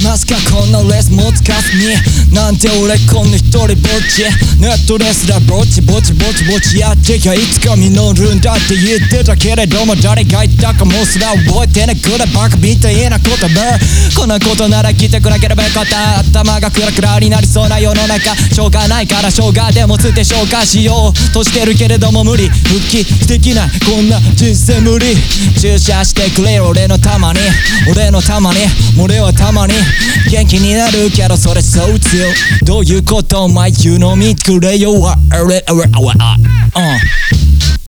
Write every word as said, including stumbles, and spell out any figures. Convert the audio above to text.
まさかこんなレース持つかすになんて俺こんな一人ぼっちネットレスラーぼちぼちぼちぼちやってきゃいつか実るんだって言ってたけれども誰が言ったかもすら覚えてねくらバカみたいな言葉こんなことなら来てくなければよかった頭がクラクラになりそうな世の中しょうがないからしょうがでもつって消化しようとしてるけれども無理復帰できないこんな人生無理注射してくれよ俺のたまに俺のたまに俺はたまに元気になるけどそれそう強どういうことお前言うの見てくれよあれあれあれあれ